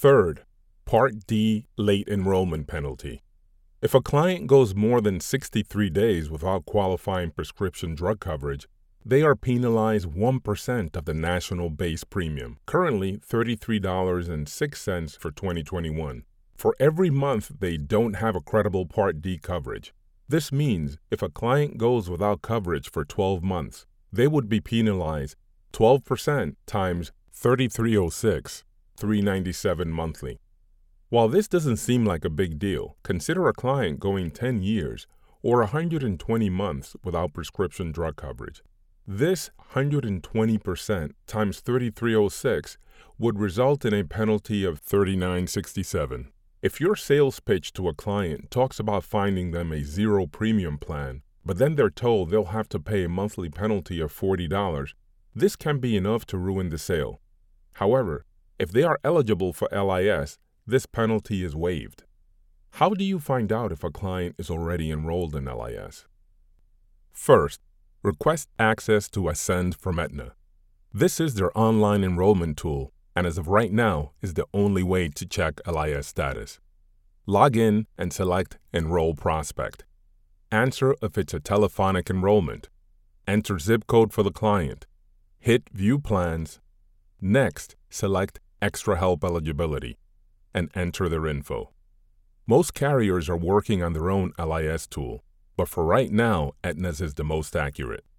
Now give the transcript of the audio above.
Third, Part D late enrollment penalty. If a client goes more than 63 days without qualifying prescription drug coverage, they are penalized 1% of the national base premium, currently $33.06 for 2021, for every month they don't have a credible Part D coverage. This means if a client goes without coverage for 12 months, they would be penalized 12% times $33.06, $397 monthly. While this doesn't seem like a big deal, consider a client going 10 years or 120 months without prescription drug coverage. This 120% times $33.06 would result in a penalty of $39.67. If your sales pitch to a client talks about finding them a zero premium plan, but then they're told they'll have to pay a monthly penalty of $40, this can be enough to ruin the sale. However, if they are eligible for LIS, this penalty is waived. How do you find out if a client is already enrolled in LIS? First, request access to Ascend from Aetna. This is their online enrollment tool, and as of right now, is the only way to check LIS status. Log in and select Enroll Prospect. Answer if it's a telephonic enrollment. Enter zip code for the client. Hit View Plans. Next, select Extra Help Eligibility and enter their info. Most carriers are working on their own LIS tool, but for right now, Aetna's is the most accurate.